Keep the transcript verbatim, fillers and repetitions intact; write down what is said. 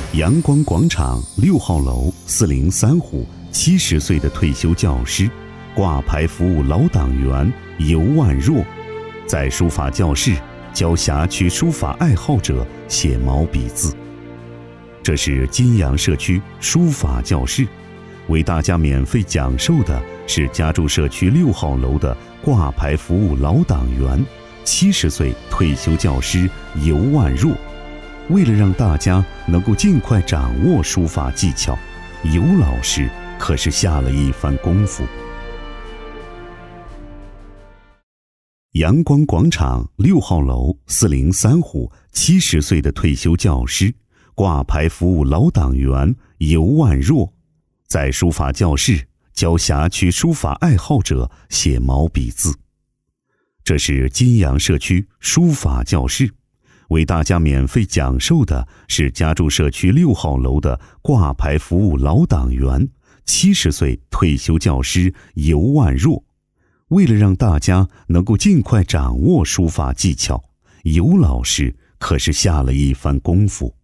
阳光广场六号楼四零三户七十岁的退休教师，挂牌服务老党员尤万若，在书法教室教辖区书法爱好者写毛笔字。这是金阳社区书法教室，为大家免费讲授的是家住社区六号楼的挂牌服务老党员七十岁退休教师尤万若。为了让大家能够尽快掌握书法技巧，尤老师可是下了一番功夫。阳光广场六号楼四零三户七十岁的退休教师，挂牌服务老党员尤万若，在书法教室教辖区书法爱好者写毛笔字。这是金阳社区书法教室，为大家免费讲授的是家住社区六号楼的挂牌服务老党员七十岁退休教师尤万若。为了让大家能够尽快掌握书法技巧，尤老师可是下了一番功夫。